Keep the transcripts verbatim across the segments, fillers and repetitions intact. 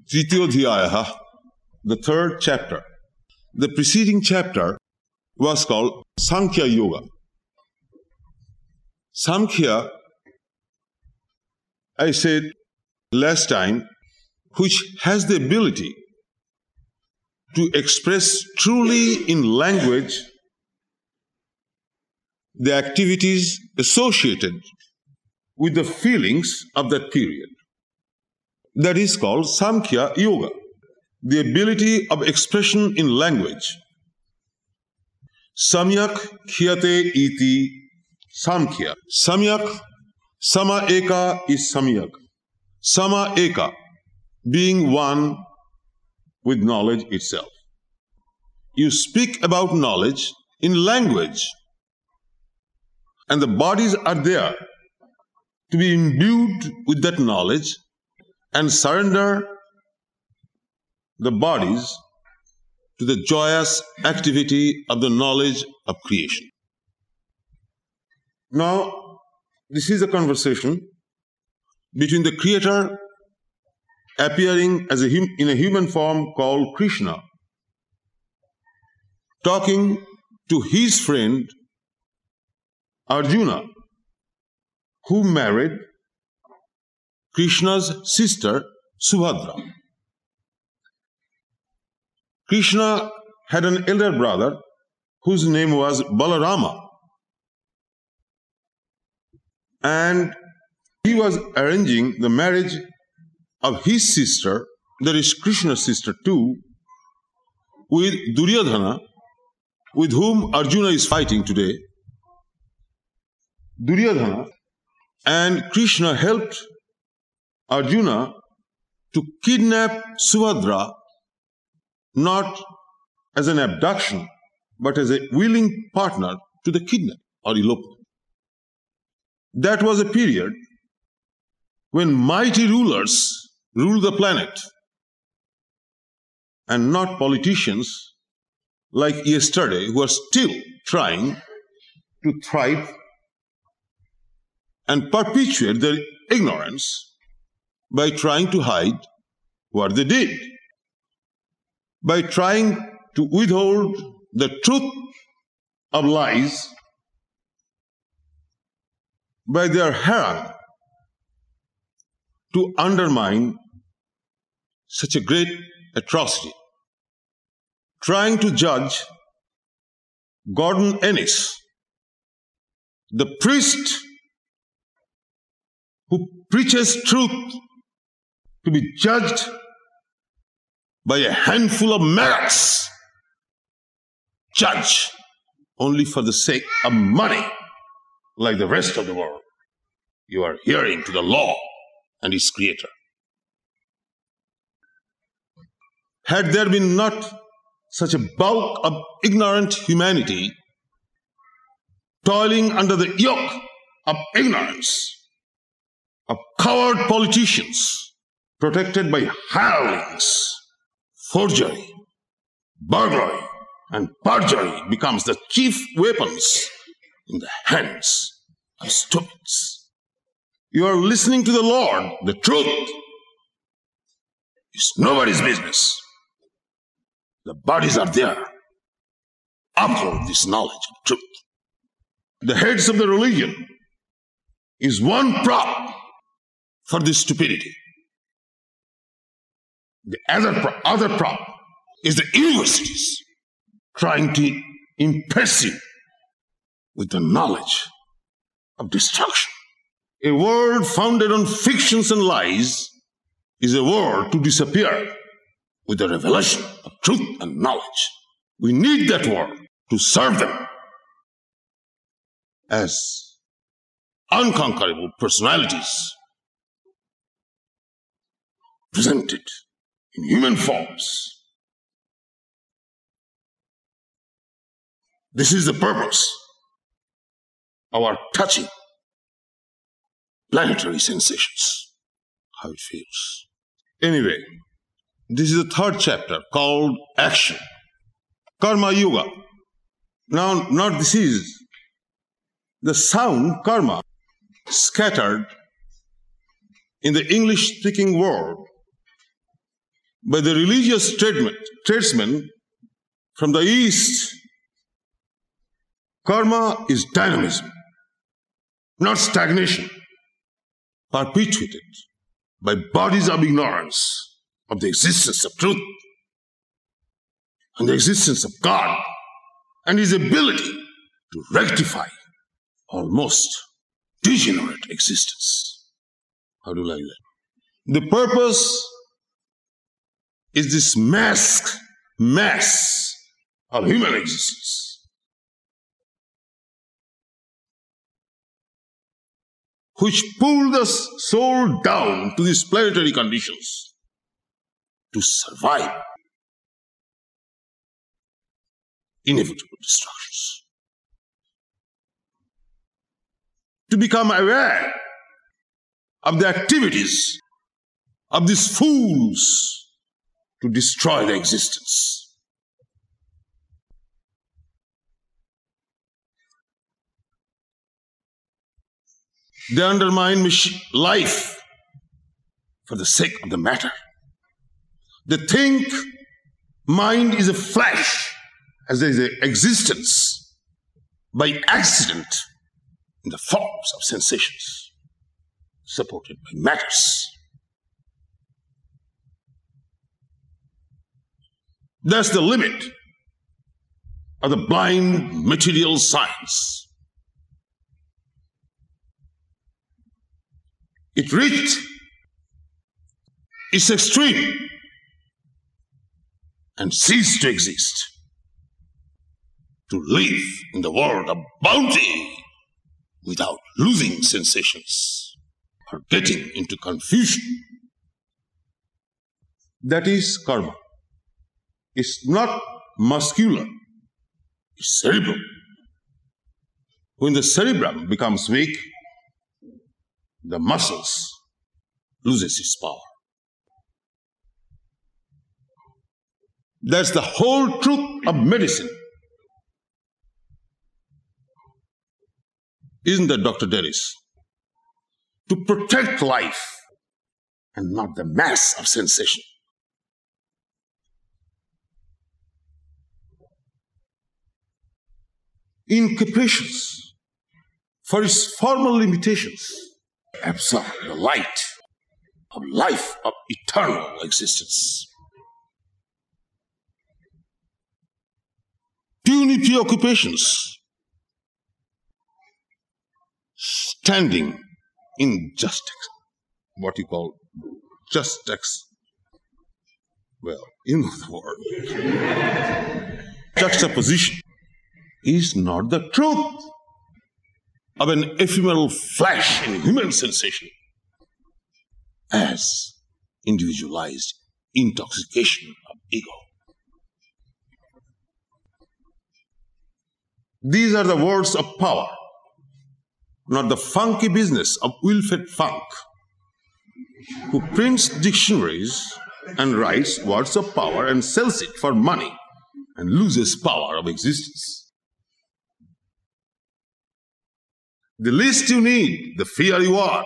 Tritiyodhyayaha, the third chapter. The preceding chapter was called Sankhya Yoga. Sankhya, I said last time, which has the ability to express truly in language the activities associated with the feelings of that period. That is called Sankhya Yoga, the ability of expression in language. Samyak khyate iti Sankhya. Samyak, sama eka is samyak. Sama eka, being one with knowledge itself. You speak about knowledge in language, and the bodies are there to be imbued with that knowledge and surrender the bodies to the joyous activity of the knowledge of creation. Now, this is a conversation between the Creator appearing as a hum- in a human form called Krishna, talking to his friend Arjuna, who married Krishna's sister Subhadra. Krishna had an elder brother whose name was Balarama, and he was arranging the marriage of his sister, that is Krishna's sister too, with Duryodhana, with whom Arjuna is fighting today. Duryodhana and Krishna helped Arjuna to kidnap Subhadra, not as an abduction, but as a willing partner to the kidnap or elopement. That was a period when mighty rulers ruled the planet, and not politicians like yesterday who are still trying to thrive and perpetuate their ignorance by trying to hide what they did, by trying to withhold the truth of lies by their harangue to undermine such a great atrocity, trying to judge Gordon Ennis, the priest who preaches truth, to be judged by a handful of maggots, judge only for the sake of money, like the rest of the world. You are adhering to the law and its creator. Had there been not such a bulk of ignorant humanity toiling under the yoke of ignorance, of coward politicians protected by hirelings, forgery, burglary, and perjury becomes the chief weapons in the hands of stupids. You are listening to the Lord. The truth is nobody's business. The bodies are there. Uphold this knowledge of truth. The heads of the religion is one prop for this stupidity. The other prop, other prop is the universities trying to impress you with the knowledge of destruction. A world founded on fictions and lies is a world to disappear with the revelation of truth and knowledge. We need that world to serve them as unconquerable personalities presented in human forms. This is the purpose of our touching planetary sensations, how it feels. Anyway, this is the third chapter called Action, Karma Yoga. Now, not this is the sound karma scattered in the English-speaking world by the religious tradesmen from the East, karma is dynamism, not stagnation, perpetuated by bodies of ignorance of the existence of truth and the existence of God and His ability to rectify almost degenerate existence. How do you like that? The purpose is this mask, mass of human existence, which pull the soul down to these planetary conditions to survive inevitable destructions. To become aware of the activities of these fools to destroy the existence. They undermine life for the sake of the matter. They think mind is a flash, as there is an existence by accident in the forms of sensations supported by matters. That's the limit of the blind material science. It reached its extreme and ceased to exist, to live in the world of bounty without losing sensations or getting into confusion. That is karma. It's not muscular, it's cerebral. When the cerebrum becomes weak, the muscles loses its power. That's the whole truth of medicine. Isn't that, Doctor Derris? To protect life and not the mass of sensation. Incapacious for its formal limitations, absorb the light of life of eternal existence. Puny preoccupations, standing in just what you call just ex, well, you know the word. Juxtaposition is not the truth of an ephemeral flash in human sensation as individualized intoxication of ego. These are the words of power, not the funky business of Wilfred Funk, who prints dictionaries and writes words of power and sells it for money and loses power of existence. The least you need, the fear you are.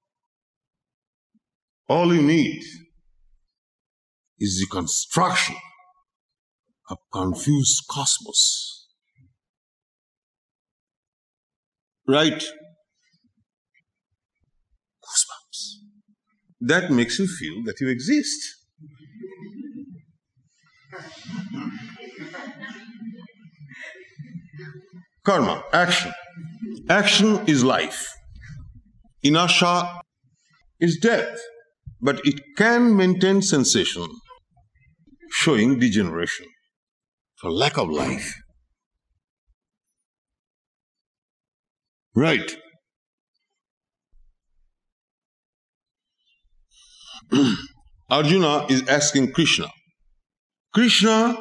All you need is the construction of confused cosmos. Right? Goosebumps. That makes you feel that you exist. Karma, action. Action is life. Inertia is death, but it can maintain sensation, showing degeneration for lack of life. Right. Arjuna is asking Krishna. Krishna,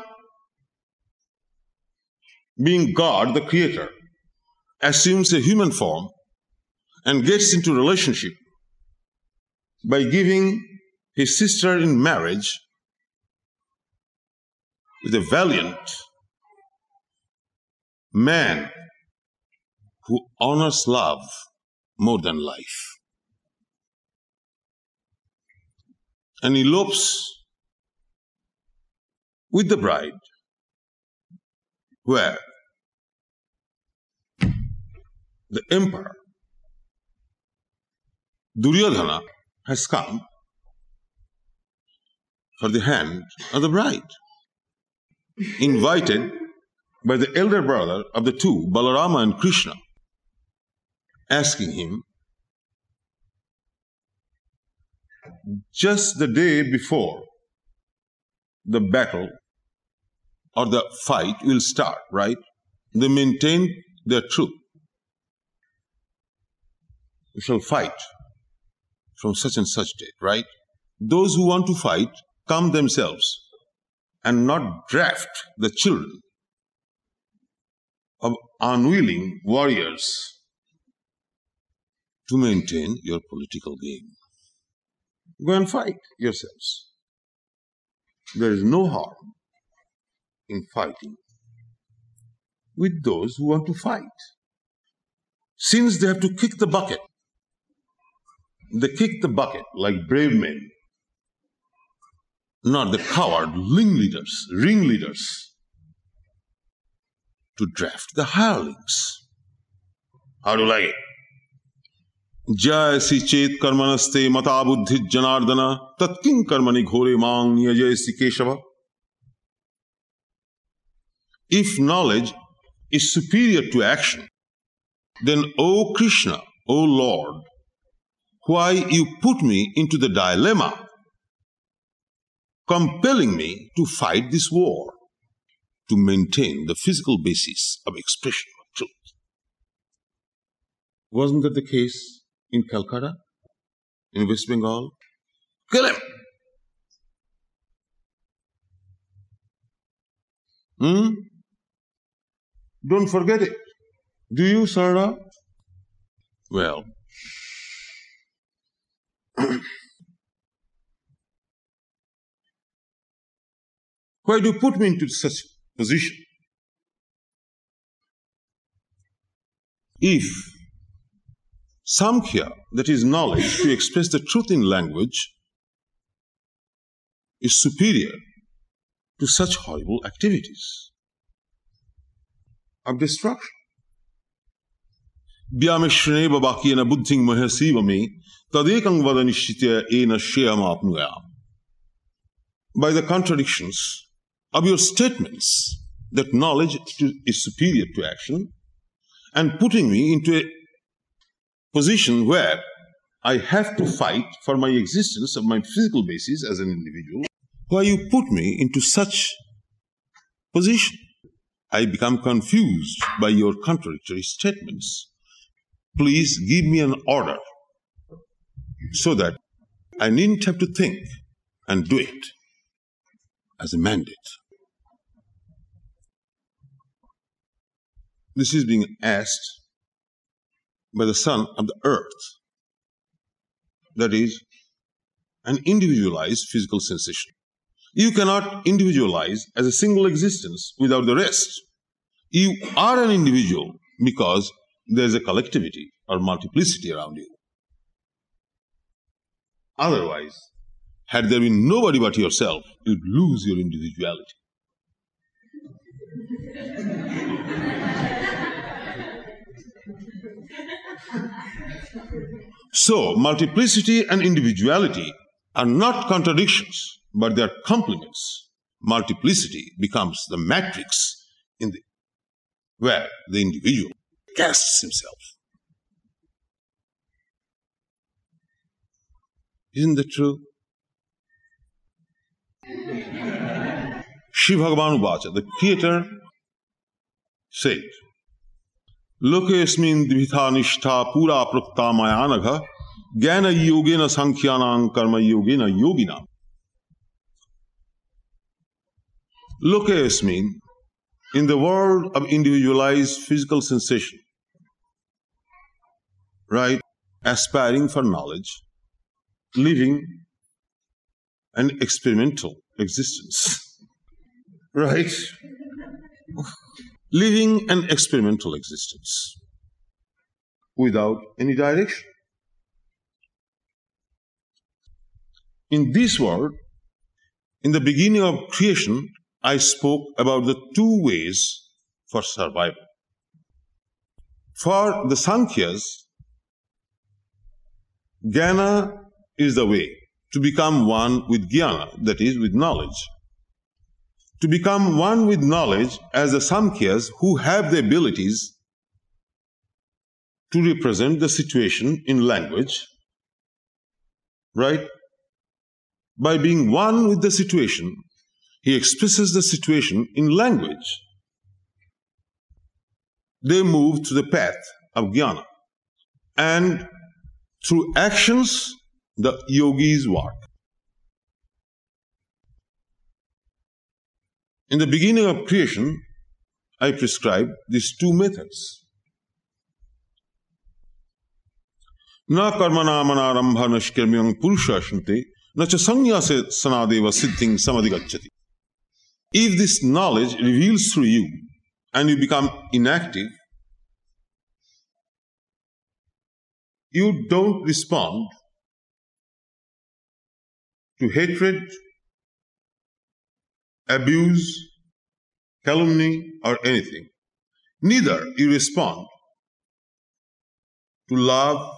being God, the creator, assumes a human form and gets into relationship by giving his sister in marriage with a valiant man who honors love more than life, and elopes with the bride, where the emperor Duryodhana has come for the hand of the bride, invited by the elder brother of the two, Balarama and Krishna, asking him just the day before the battle or the fight will start, right? They maintain their truth. We shall fight from such and such date, right? Those who want to fight come themselves and not draft the children of unwilling warriors to maintain your political game. Go and fight yourselves. There is no harm in fighting with those who want to fight. Since they have to kick the bucket, they kick the bucket like brave men, not the coward ringleaders, ringleaders to draft the hirelings. How do you like it? Jai si chet karmanaste mata buddhi janardana tatkin karmani ghore mang niyajay si keshava. If knowledge is superior to action, then, O Krishna, O Lord, why you put me into the dilemma, compelling me to fight this war, to maintain the physical basis of expression of truth? Wasn't that the case in Calcutta, in West Bengal? Kill him! Hmm? Don't forget it. Do you, Sarada? Well, why do you put me into such position? If Samkhya, that is knowledge to express the truth in language, is superior to such horrible activities of destruction. Vyameshrene babakiyena buddhing mahasivame tadekang vadanishitya ena sheyam apnuyam. By the contradictions of your statements that knowledge is superior to action, and putting me into a position where I have to fight for my existence of my physical basis as an individual, why you put me into such position? I become confused by your contradictory statements. Please give me an order so that I needn't have to think and do it as a mandate. This is being asked by the son of the earth, that is, an individualized physical sensation. You cannot individualize as a single existence without the rest. You are an individual because there is a collectivity or multiplicity around you. Otherwise, had there been nobody but yourself, you'd lose your individuality. So, multiplicity and individuality are not contradictions, but they are complements. Multiplicity becomes the matrix in the, where the individual casts himself. Isn't that true? Shri Bhagavan Uvacha, the Creator, said, Loke esmin dvitha nishtha pura prukta mayanagha jnana yogena sankhyanam karma yogena yoginam. Loke esmin, in the world of individualized physical sensation, right, aspiring for knowledge, living an experimental existence, right? Living an experimental existence without any direction. In this world, in the beginning of creation, I spoke about the two ways for survival. For the Sankhyas, Jnana is the way to become one with Jnana, that is, with knowledge. To become one with knowledge as the Samkhyas who have the abilities to represent the situation in language, right? By being one with the situation, he expresses the situation in language. They move to the path of Jnana. And through actions, the yogis work. In the beginning of creation, I prescribed these two methods. Na karmana manarambha nashkarmyam purushashante na cha sannyase sanadeva siddhing samadhigacchati. If this knowledge reveals through you and you become inactive, you don't respond to hatred, abuse, calumny, or anything. Neither you respond to love,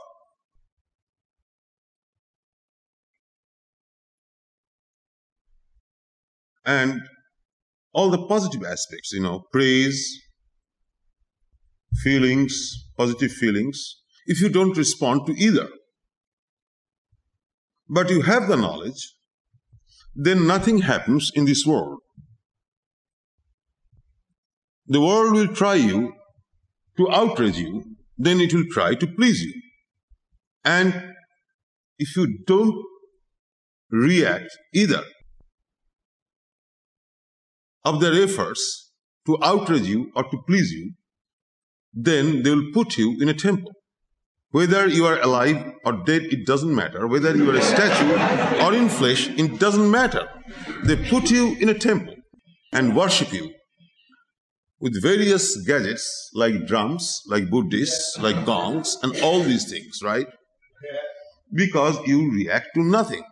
and all the positive aspects, you know, praise, feelings, positive feelings, if you don't respond to either. But you have the knowledge, then nothing happens in this world. The world will try you to outrage you, then it will try to please you. And if you don't react either of their efforts to outrage you or to please you, then they will put you in a temple. Whether you are alive or dead, it doesn't matter. Whether you are a statue or in flesh, it doesn't matter. They put you in a temple and worship you with various gadgets like drums, like Buddhists, like gongs, and all these things, right? Because you react to nothing.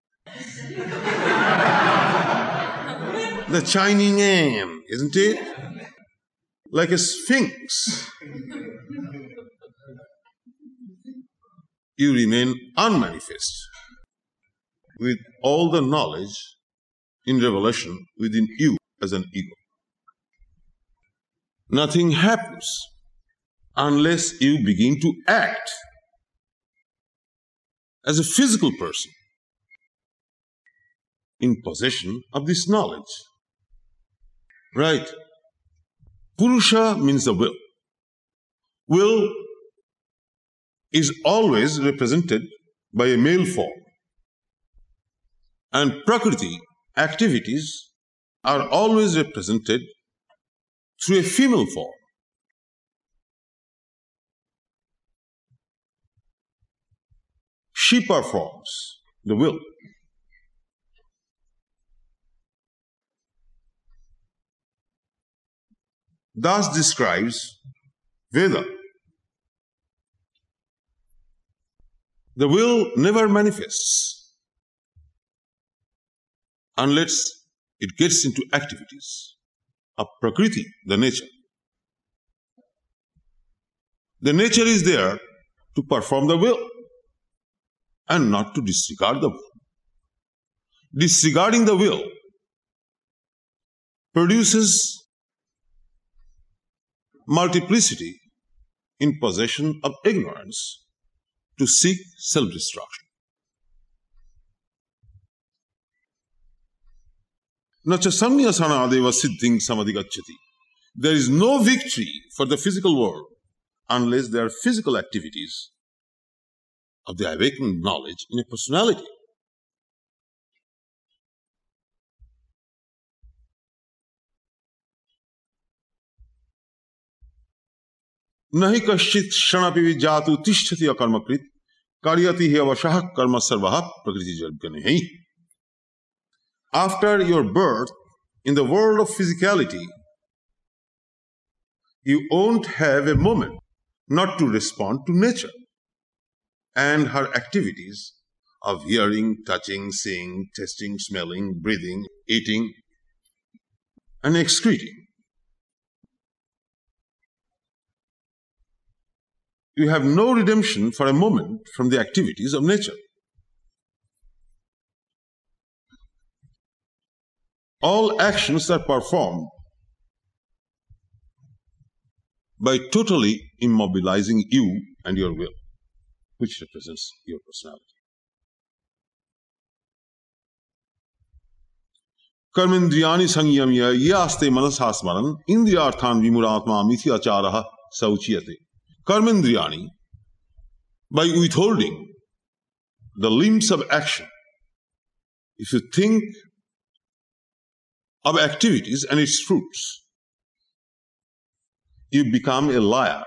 The Chinese name, isn't it? Like a sphinx. You remain unmanifest with all the knowledge in revelation within you as an ego. Nothing happens unless you begin to act as a physical person in possession of this knowledge. Right? Purusha means the will. Will is always represented by a male form. And Prakriti, activities, are always represented through a female form. She performs the will. Thus describes Veda. The will never manifests unless it gets into activities of Prakriti, the nature. The nature is there to perform the will and not to disregard the will. Disregarding the will produces multiplicity in possession of ignorance to seek self-destruction. Nacha sanyasanadeva siddhing samadhigacchati. There is no victory for the physical world unless there are physical activities of the awakened knowledge in a personality. Nahi kashchit shanapi vijatu tishtati akarmakrit karyati hi avashah karma sarvaha prakriti jarganehi. After your birth in the world of physicality, you won't have a moment not to respond to nature and her activities of hearing, touching, seeing, tasting, smelling, breathing, eating. and excreting. You have no redemption for a moment from the activities of nature. All actions are performed by totally immobilizing you and your will, which represents your personality. Karmendriyani sangyamya yaste manasasmaran indriyarthan vimuratma mithyacharaha sauchiyate. Karmendriyani, by withholding the limbs of action. If you think of activities and its fruits, you become a liar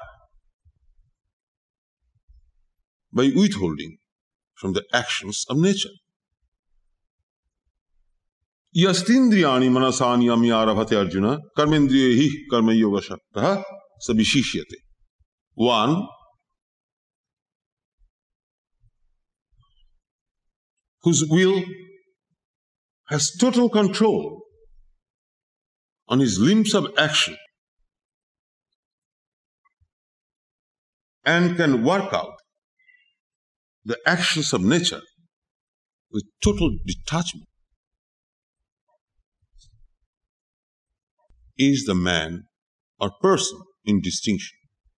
by withholding from the actions of nature. Yastindriyani manasani amyaravate Arjuna karmendriyehi karma yoga shaktaha sabhishishyate. One whose will has total control on his limbs of action and can work out the actions of nature with total detachment is the man or person in distinction.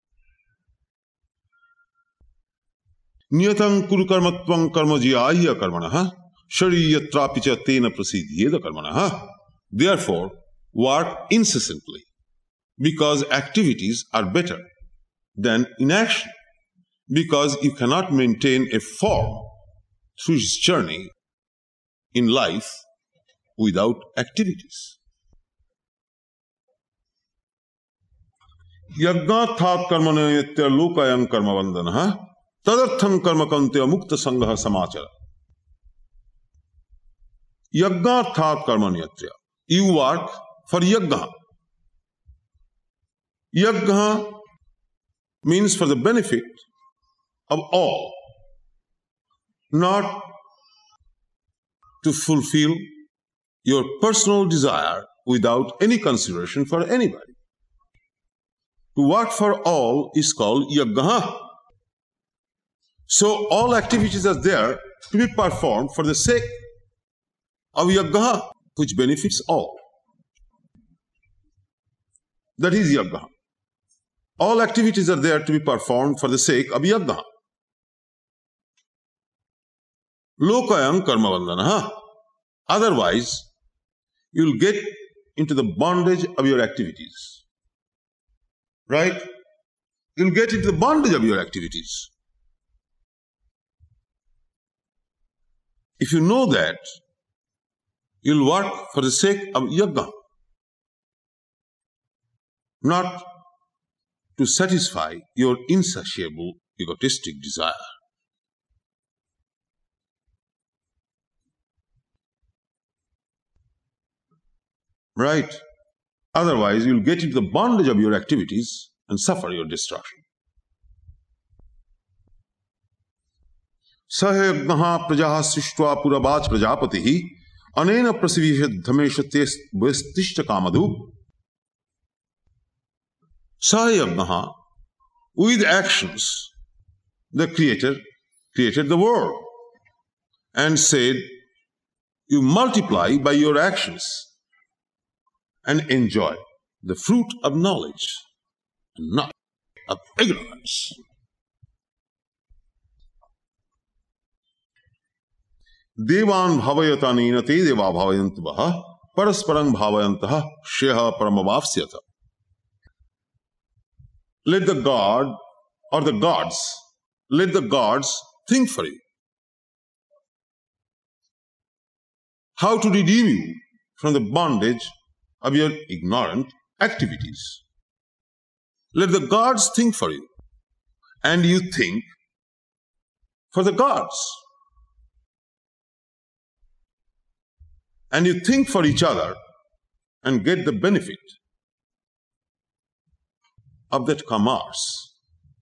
Niyatang kuru karmatvam karmajiyaya karmanaha shariyatrapi cha tena prasidhyeda karmanaha. Therefore, work incessantly, because activities are better than inaction, because you cannot maintain a form through his journey in life without activities. Yagnathat karmanayatya lokayam karmavandanaha tadartham karmakantya mukta sangha samachara. Yagnathat karmanayatya. You work for yagna. Yagna means for the benefit of all, not to fulfill your personal desire without any consideration for anybody. To work for all is called yagna. So all activities are there to be performed for the sake of yagna, which benefits all. That is yagna. All activities are there to be performed for the sake of yagna. Lokayam karmavandanaha. Otherwise, you'll get into the bondage of your activities. Right? You'll get into the bondage of your activities. If you know that, you'll work for the sake of yagna, not to satisfy your insatiable egotistic desire. Right? Otherwise, you'll get into the bondage of your activities and suffer your destruction. Sahayagnaha prajaha srishtva purabach prajapatihi anena prasivishat dhameshates vestishta kamadhu. Sahayagnaha, with actions, the Creator created the world and said, you multiply by your actions and enjoy the fruit of knowledge and not of ignorance. Devan bhavayatanena te deva bhavayantaha parasparang bhavayantaha sheha paramavapsyata. Let the God or the gods, let the gods think for you how to redeem you from the bondage of your ignorant activities. Let the gods think for you, and you think for the gods. And you think for each other and get the benefit of that commerce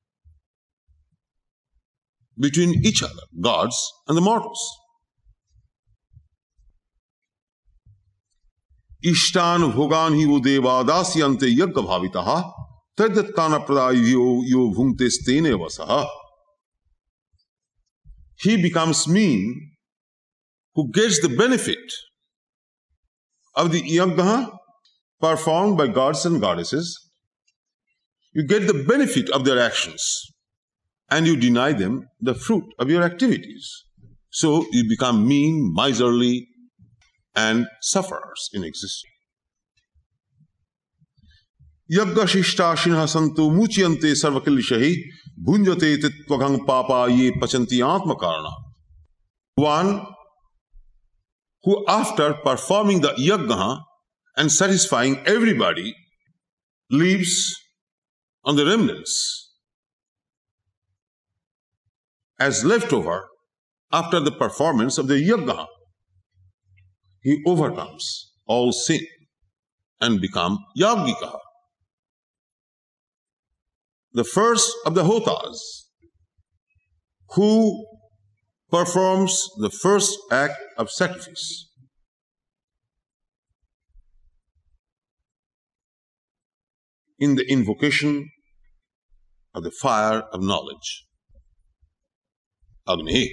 between each other, gods and the mortals. Ishtan bhogan hi wo deva dasyante yagga bhavitaha tadattana pradayo yo bhungte stene vasaha. He becomes mean who gets the benefit of the yagga performed by gods and goddesses. You get the benefit of their actions and you deny them the fruit of your activities. So you become mean, miserly, and sufferers in existence. Yagga shishta shinha santu muchyante sarvakillishahi bhunjate titvaghang papa ye pachanti atma karana. One who after performing the yagga and satisfying everybody leaves on the remnants as leftover after the performance of the yagga. He overcomes all sin and becomes yagika, the first of the hotas, who performs the first act of sacrifice. In the invocation of the fire of knowledge, Agni.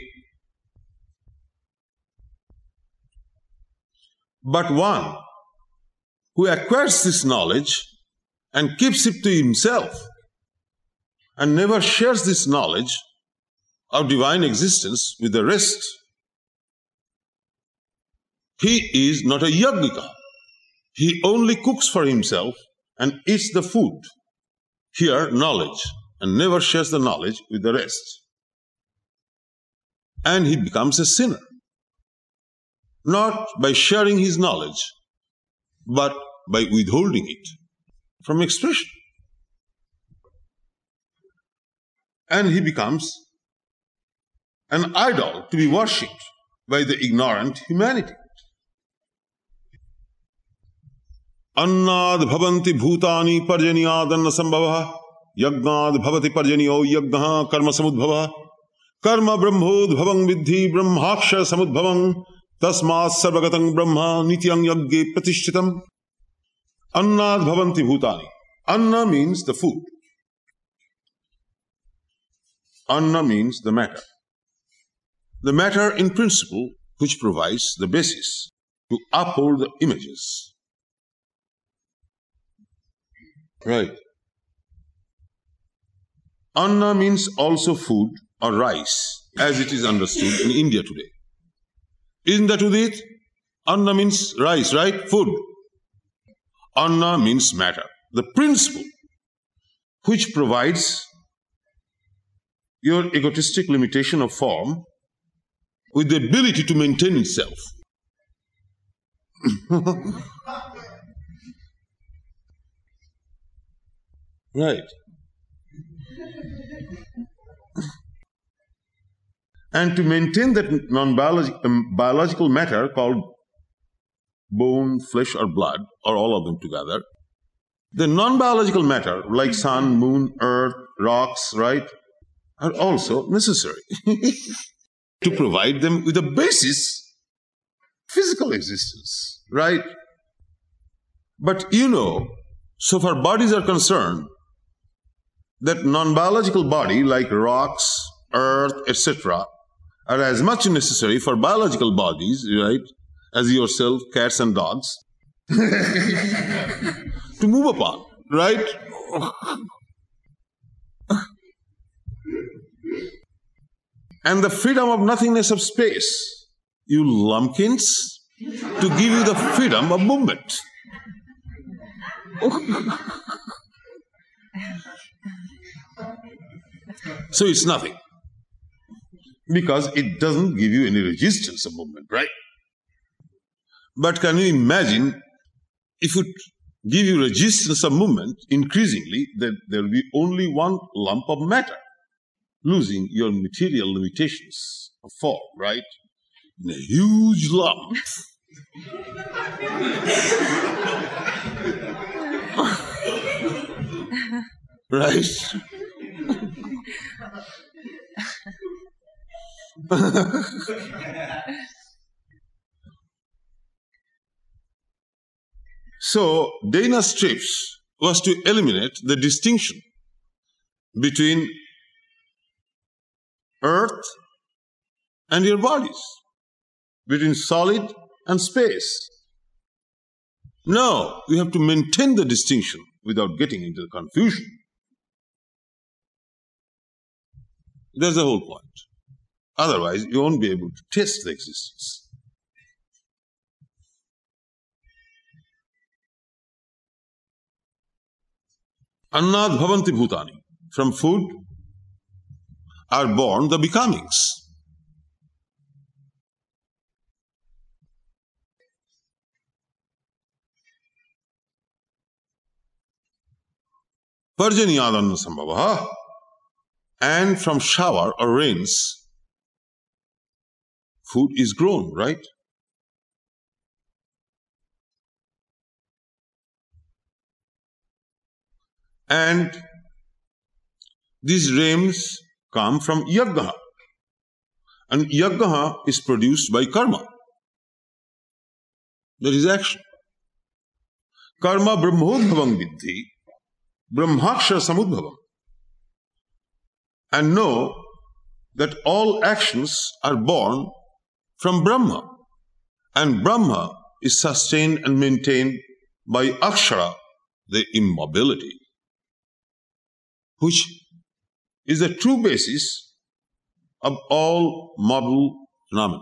But one who acquires this knowledge and keeps it to himself and never shares this knowledge of divine existence with the rest, he is not a yajnika. He only cooks for himself and eats the food, here knowledge, and never shares the knowledge with the rest. And he becomes a sinner, not by sharing his knowledge, but by withholding it from expression. And he becomes an idol to be worshipped by the ignorant humanity. Annad bhavanti bhutani parjaniyad anna sambhava yagnad bhavati parjaniyo yagna karma samudbhava karma brahmod bhavang vidhi brahmaksha samudbhavang tasmat sarvagatang brahma nityang yagge pratishtitam. Annad bhavanti bhutani. Anna means the food. Anna means the matter. The matter in principle which provides the basis to uphold the images. Right. Anna means also food or rice, as it is understood in India today. Isn't that it? Anna means rice, right? Food. Anna means matter. The principle which provides your egotistic limitation of form with the ability to maintain itself. Right. And to maintain that non-biological um, biological matter called bone, flesh, or blood, or all of them together, the non-biological matter like sun, moon, earth, rocks, right, are also necessary to provide them with a basis, physical existence, right? But you know, so far bodies are concerned, that non-biological body like rocks, earth, et cetera are as much necessary for biological bodies, right, as yourself, cats and dogs, to move upon, right? And the freedom of nothingness of space, you lumpkins, to give you the freedom of movement. So it's nothing, because it doesn't give you any resistance of movement, right? But can you imagine if it give you resistance of movement increasingly, then there will be only one lump of matter, losing your material limitations of form, right? In a huge lump. Right? So, Dana strips was to eliminate the distinction between earth and your bodies, between solid and space. No, you have to maintain the distinction without getting into the confusion. That's the whole point. Otherwise, you won't be able to test the existence. Annad bhavanti bhutani. From food are born the becomings. Parjaniyadanna sambhavaha. And from shower or rains, food is grown, right? And these rains come from yagna. And yagna is produced by karma. That is action. Karma brahmodbhavam vidhi, brahmakshara samudbhavam. And know that all actions are born from Brahma. And Brahma is sustained and maintained by Akshara, the immobility, which is the true basis of all model phenomena.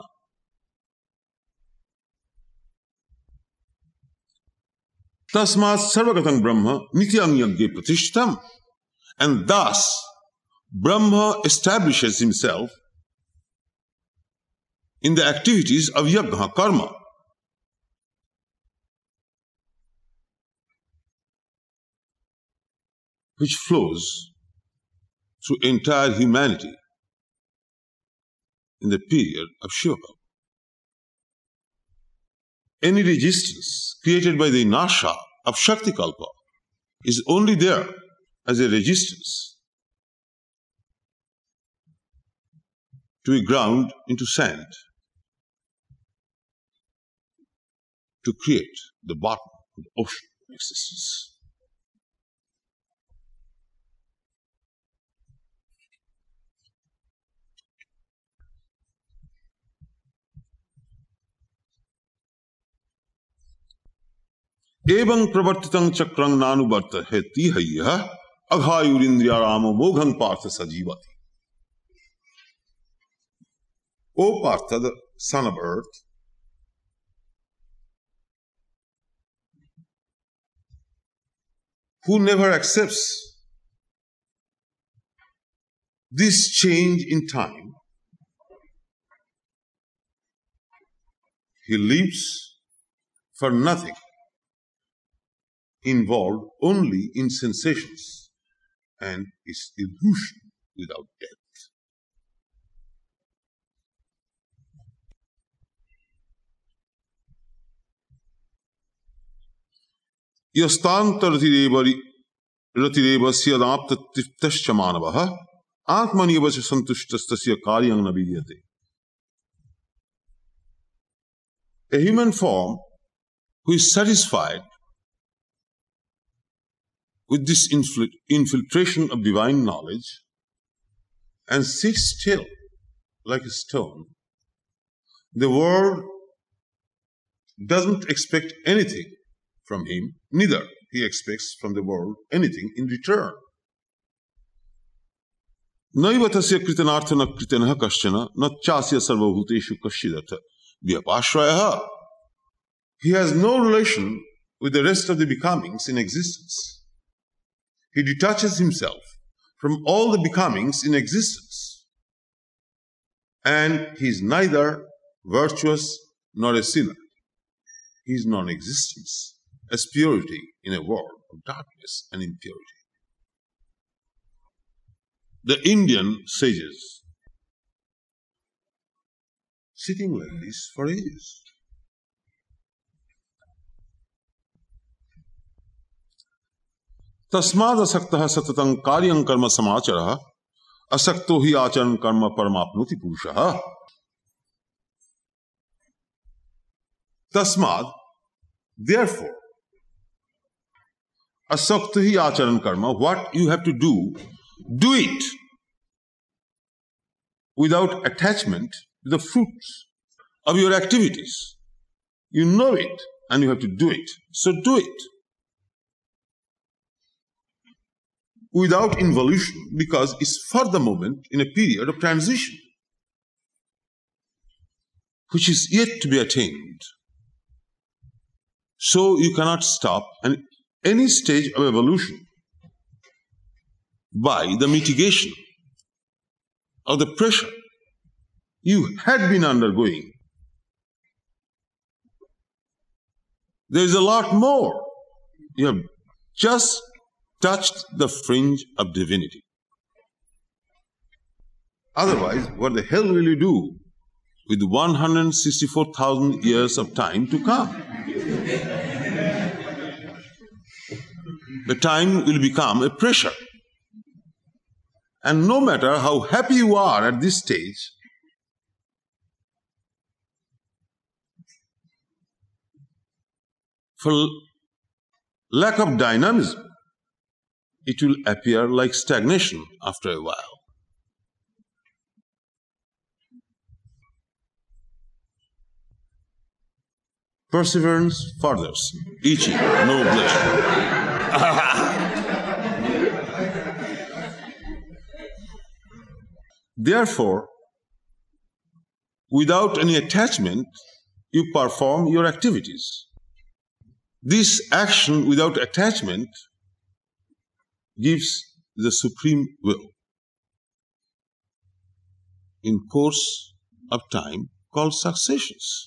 Tasmat sarvagatam Brahma nityam yagye pratishtam. And thus, Brahma establishes himself in the activities of yagna, karma. Which flows through entire humanity in the period of Shiva. Any resistance created by the nasha of Shakti Kalpa is only there as a resistance to be ground into sand to create the bottom of the ocean of existence. Evam pravartitang chakrang nanuvarta heti hayya aghayurindriyarama moghang partha sajivati. O Partha, the son of earth, who never accepts this change in time, he lives for nothing, involved only in sensations and is illusion without death. Yastantartireva ratireva syadapta tirtascha manavaha atmaneva santushtastasya karyang navidyate. A human form who is satisfied with this infiltration of divine knowledge and sits still like a stone, the world doesn't expect anything from him, neither he expects from the world anything in return. Naiva tasya kritanarthana kritanaha kaschana natchasya sarvabhuteshu kashidartha vyapashrayah. He has no relation with the rest of the becomings in existence. He detaches himself from all the becomings in existence. And he is neither virtuous nor a sinner. He is non-existence, as purity in a world of darkness and impurity. The Indian sages, sitting like this for ages. Tasmad asaktaha satatang karyang karma samacharaha asakto hi acharan karma paramapnuti purushaha. Tasmad, therefore, asakta hi acharan karma, what you have to do, do it without attachment to the fruits of your activities. You know it and you have to do it. So do it. Without involution, because it's for the moment in a period of transition, which is yet to be attained. So you cannot stop at any stage of evolution by the mitigation of the pressure you had been undergoing. There is a lot more. You have just touched the fringe of divinity. Otherwise, what the hell will you do with one hundred sixty-four thousand years of time to come? The time will become a pressure. And no matter how happy you are at this stage, for lack of dynamism, it will appear like stagnation after a while. Perseverance furthers, teaching no pleasure. Therefore, without any attachment, you perform your activities. This action without attachment gives the supreme will in course of time called successions.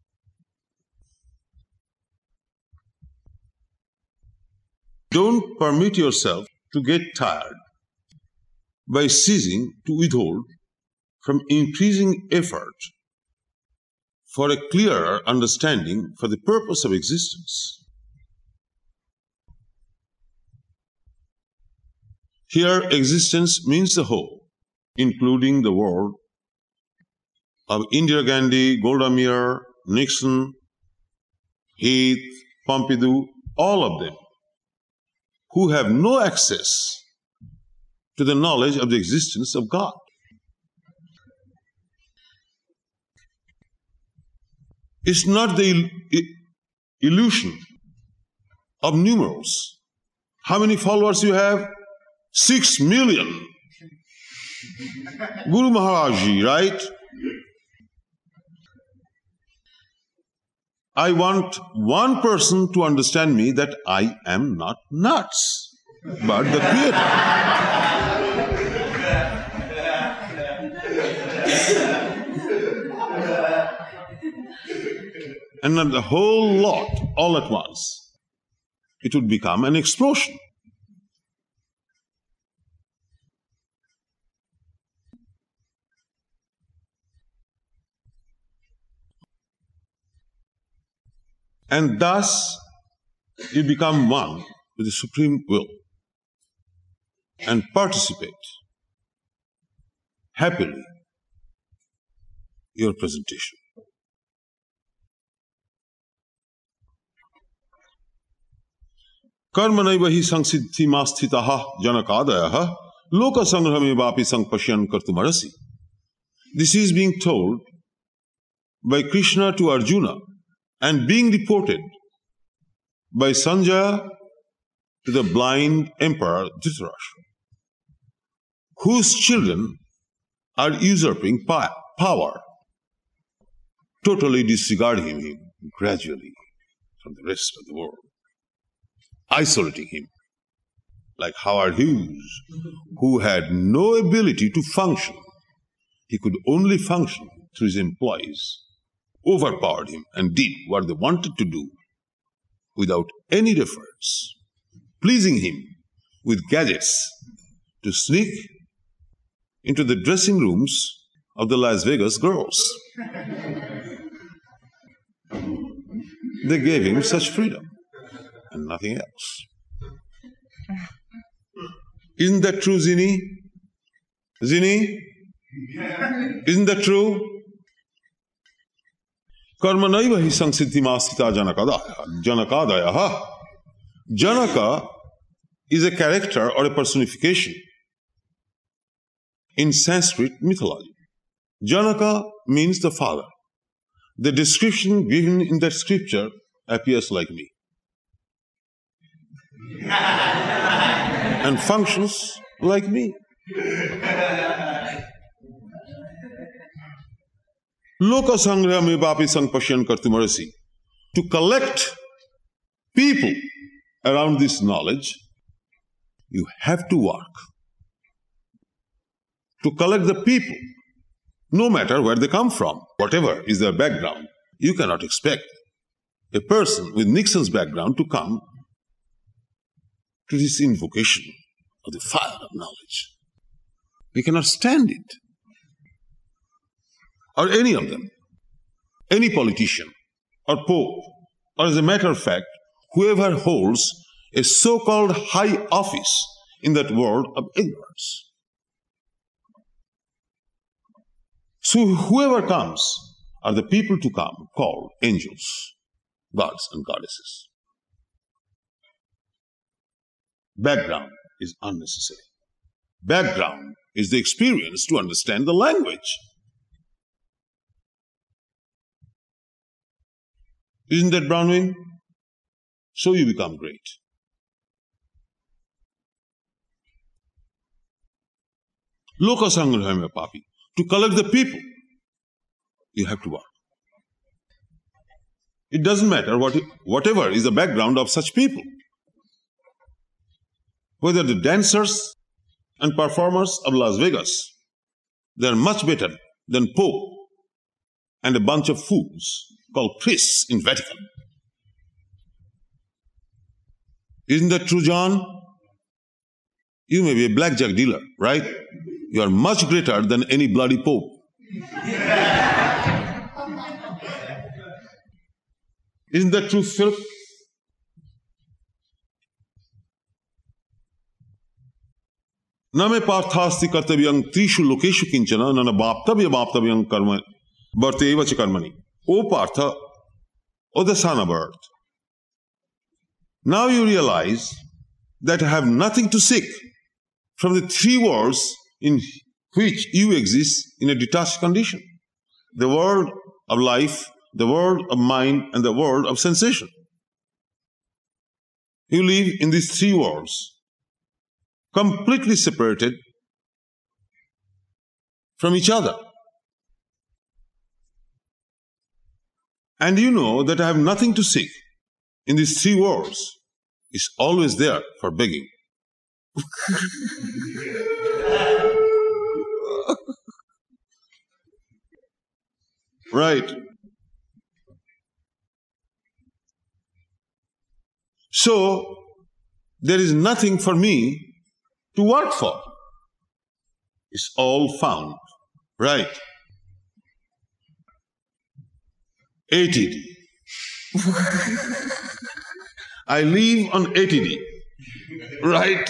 Don't permit yourself to get tired by ceasing to withhold from increasing effort for a clearer understanding for the purpose of existence. Here, existence means the whole, including the world of Indira Gandhi, Golda Meir, Nixon, Heath, Pompidou, all of them, who have no access to the knowledge of the existence of God. It's not the illusion of numerals. How many followers you have? Six million. Guru Maharaj, right? I want one person to understand me that I am not nuts, but the Creator. And not the whole lot, all at once. It would become an explosion. And thus, you become one with the supreme will and participate happily your presentation. Karmanaiva hi sangsithti masthitaha janakadayaha loka sangrahame vapi sangpashyan kartumarasi. This is being told by Krishna to Arjuna and being reported by Sanjaya to the blind emperor Dhritarashtra, whose children are usurping power, totally disregarding him gradually from the rest of the world, isolating him, like Howard Hughes, who had no ability to function. He could only function through his employees, overpowered him and did what they wanted to do without any deference, pleasing him with gadgets to sneak into the dressing rooms of the Las Vegas girls. They gave him such freedom and nothing else. Isn't that true, Zini? Zini? Isn't that true? Karmanaiva hi sangsithti masthita janakadaya. Janakadaya. Janaka is a character or a personification in Sanskrit mythology. Janaka means the father. The description given in that scripture appears like me and functions like me. Loka sangraha me papi sang pasyan kartumarasi. To collect people around this knowledge, you have to work. To collect the people, no matter where they come from, whatever is their background, you cannot expect a person with Nixon's background to come to this invocation of the fire of knowledge. We cannot stand it. Or any of them, any politician or pope, or as a matter of fact, whoever holds a so-called high office in that world of ignorance. So whoever comes are the people to come called angels, gods and goddesses. Background is unnecessary. Background is the experience to understand the language. Isn't that Brownwing? So you become great. Loka sangraha me papi. To collect the people, you have to work. It doesn't matter what, whatever is the background of such people. Whether the dancers and performers of Las Vegas, they are much better than Pope and a bunch of fools called priests in Vatican. Isn't that true, John? You may be a blackjack dealer, right? You are much greater than any bloody pope. Isn't that true, Philip? Name parthasti kartavyang trishu lokeshu kinchana nana baptavya baptavyang karma bharteva cha karmani. O Partha, O the son of earth, now you realize that I have nothing to seek from the three worlds in which you exist in a detached condition. The world of life, the world of mind, and the world of sensation. You live in these three worlds, completely separated from each other. And you know that I have nothing to seek in these three worlds. It's always there for begging. Right. So, there is nothing for me to work for. It's all found. Right. A T D. I live on A T D. Right?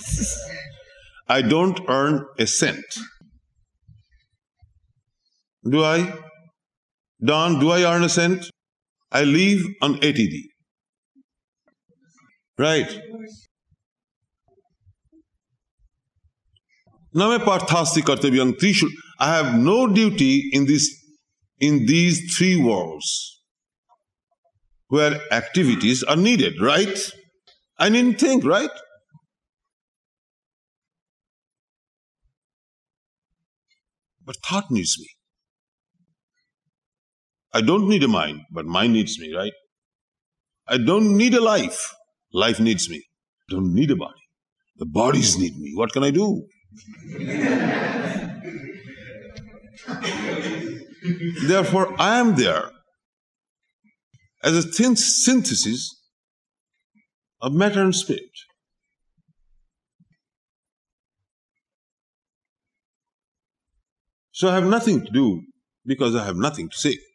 I don't earn a cent. Do I? Don, do I earn a cent? I live on A T D. Right. Name parthasti kartavyang trishu. I have no duty in this, in these three worlds where activities are needed, right? I needn't think, right? But thought needs me. I don't need a mind, but mind needs me, right? I don't need a life. Life needs me. I don't need a body. The bodies need me. What can I do? Therefore, I am there as a thin synthesis of matter and spirit. So I have nothing to do because I have nothing to say.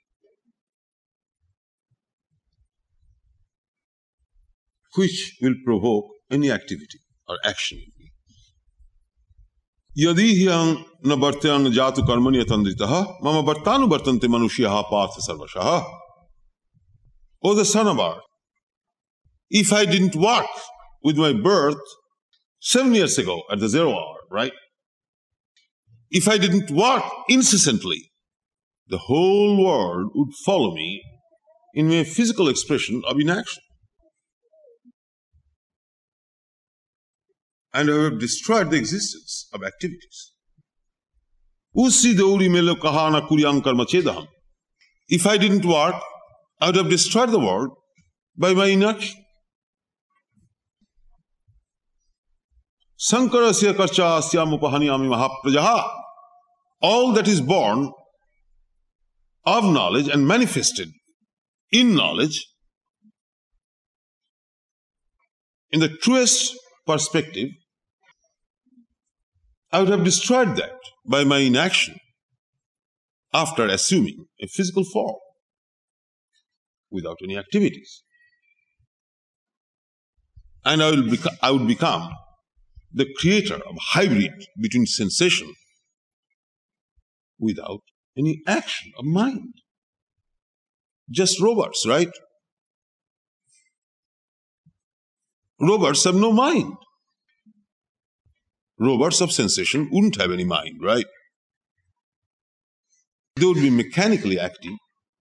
Which will provoke any activity or action in me. Yadi hyang na bhartyang jatu karmani atandritaha mama bhartanu bhartante manushyaha partha sarvashaha. O the son of earth, if I didn't work with my birth seven years ago at the zero hour, right? If I didn't work incessantly, the whole world would follow me in my physical expression of inaction. And I have destroyed the existence of activities. Usi dauri melo kahana kuryam karma chedaham. If I didn't work, I would have destroyed the world by my inaction. Sankarasya karcha asyam upahanyami mahaprajaha. All that is born of knowledge and manifested in knowledge, in the truest perspective, I would have destroyed that by my inaction after assuming a physical form without any activities. And I, will beca- I would become the creator of hybrid between sensation without any action of mind. Just robots, right? Robots have no mind. Robots of sensation wouldn't have any mind, right? They would be mechanically active.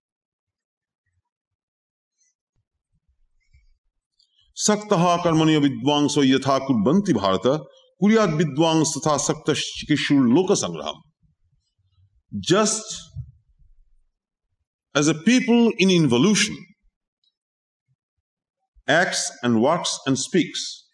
Saktaha karmaniya vidvangso yatha kurbanti bharata kuryat vidvangs tatha sakta chikishur loka sangraham. Just as a people in involution acts and works and speaks,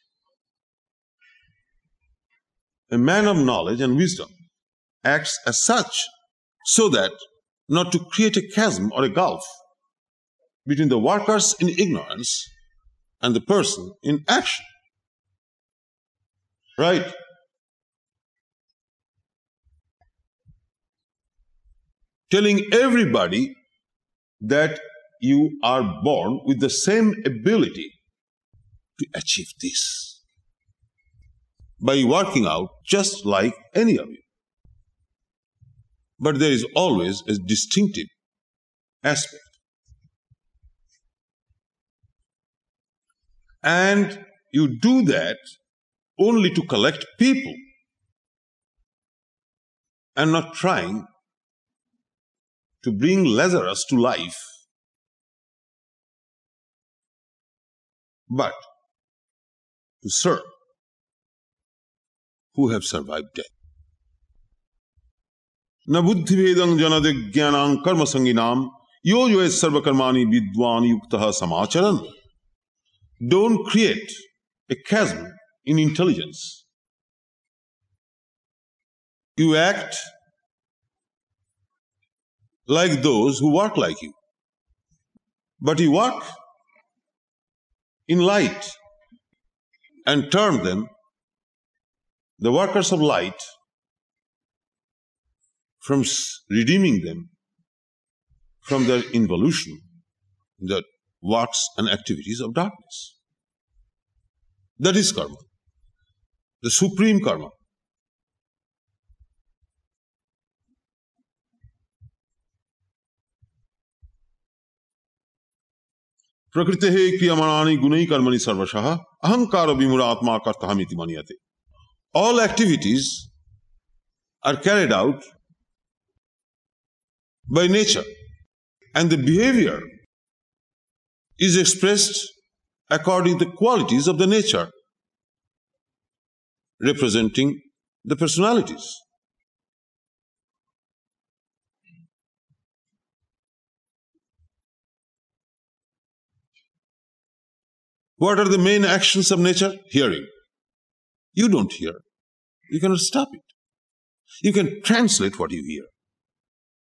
a man of knowledge and wisdom acts as such, so that not to create a chasm or a gulf between the workers in ignorance and the person in action. Right? Telling everybody that you are born with the same ability to achieve this by working out just like any of you. But there is always a distinctive aspect. And you do that only to collect people and not trying to bring Lazarus to life, but to serve who have survived death. Na buddhi vedang janade jnanam karma sanginam yo yo es sarva karmani vidwan yuktaha samacharan. Don't create a chasm in intelligence. You act like those who work like you. But you work in light and turn them, the workers of light, from redeeming them from their involution, the works and activities of darkness. That is karma, the supreme karma. Prakritehe kriyamanani gunai karmani sarvashaha ahankara vimuratma kartahamiti maniyate. All activities are carried out by nature, and the behavior is expressed according to the qualities of the nature, representing the personalities. What are the main actions of nature? Hearing. You don't hear. You cannot stop it. You can translate what you hear.